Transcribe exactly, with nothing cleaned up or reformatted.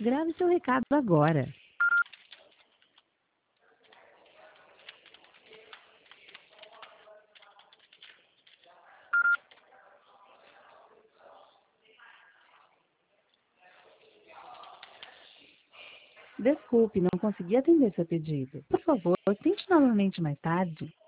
Grave seu recado agora. Desculpe, não consegui atender seu pedido. Por favor, tente novamente mais tarde.